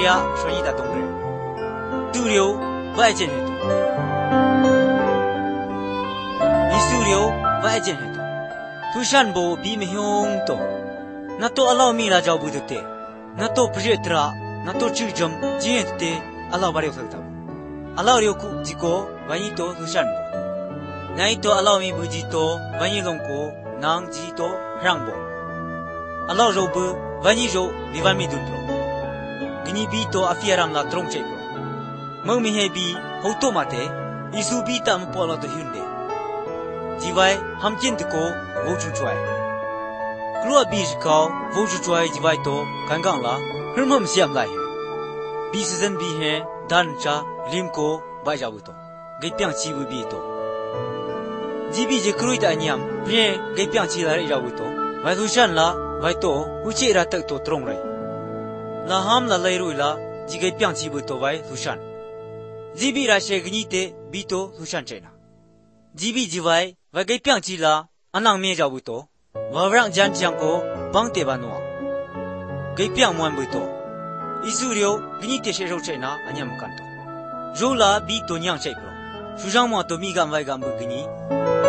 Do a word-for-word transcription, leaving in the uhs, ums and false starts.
Maria Shonita Dongre. Durio Vajeneto. Isurio Vajeneto. Tushanbo Bimhyong to. Nato allow me la jabudete. Nato Pretra, Nato Chujum, Gente, allow Bariosa. Allow Yoku, Jiko, Vanito, Tushanbo. Naito allow me Bujito, Vanilonko, Nang Jito, Rambo. Allow Robu, Vanijo, Vivami Dundro. Gnibito Afiaram la Troncheco. Mummy Hebi, Hotomate, Isubitam Polo to Hyunde. Jivai, Hamjintiko, Vochuchwai. Klua Bijko, Vochuchwai Jivaito, Kangangla, Hermum Siam Lai. Bisizan Bihe, Dancha, Limko, Bajabuto. Gapiang Chibu Bito. Jibi Jekruit Anyam, Prie, Gapiang Chila Jabuto. Vatushan la, Vaito, Uchira Takto Trongrei. La ham la Lairuila, Jigapiang Chibuto Vai, Tushan. Jibi Rashe Gnite, Bito, Tushan Chena. Jibi Jivai, Vagapiang Chila, Anang Mejabuto, Vavrang Jan Janko, Bangte Banua. Gapiang Mwambuto. Isurio, Gnite Shero Chena, Anyamukanto. Jola Bito Nyang Chepro. Sujang Moto Migam Vaigam Bugini.